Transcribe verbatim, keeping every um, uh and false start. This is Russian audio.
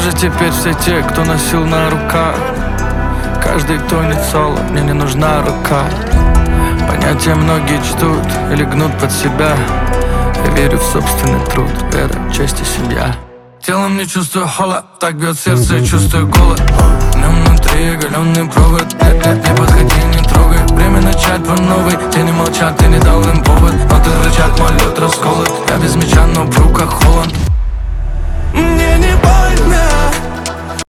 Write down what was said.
же теперь все те, кто носил на руках. Каждый тонет соло, мне не нужна рука. Понятия многие чтут или гнут под себя. Я верю в собственный труд, вера, честь и семья. Телом не чувствую холод, так бьет сердце и чувствую голод. В нем внутри оголенный провод. Нет, нет, не подходи, не трогай. Время начать по новой. Тени молчат, ты не дал им